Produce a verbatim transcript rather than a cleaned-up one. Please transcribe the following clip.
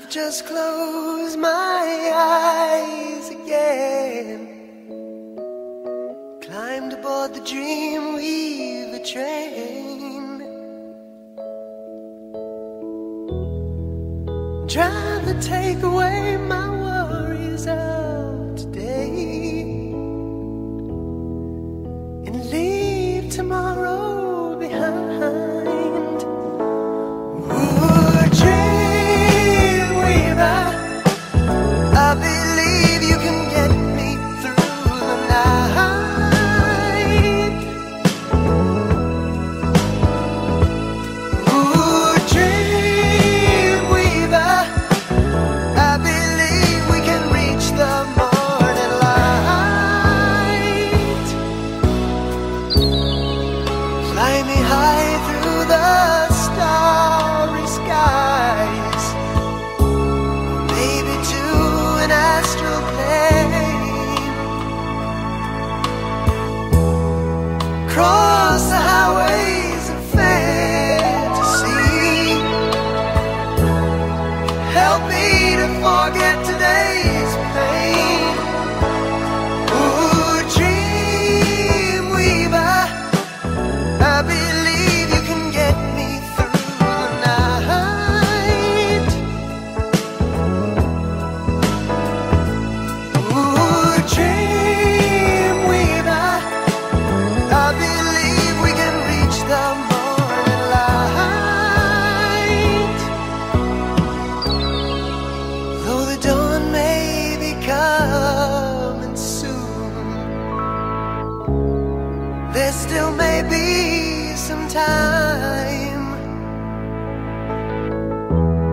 just close my eyes again, climbed aboard the Dreamweaver train, drive to take away my worries of today and leave tomorrow behind. I believe you can get me through the night. Ooh, Dreamweaver, I believe we can reach the morning light. Fly me high through the starry skies, maybe to an astral plane. Cross the highways of fantasy, help me to forget today's pain. Ooh, Dreamweaver, I believe you can get me through the night. Ooh, Dreamweaver, I believe we can reach the morning light. Though the dawn may be coming soon, there still may be some time.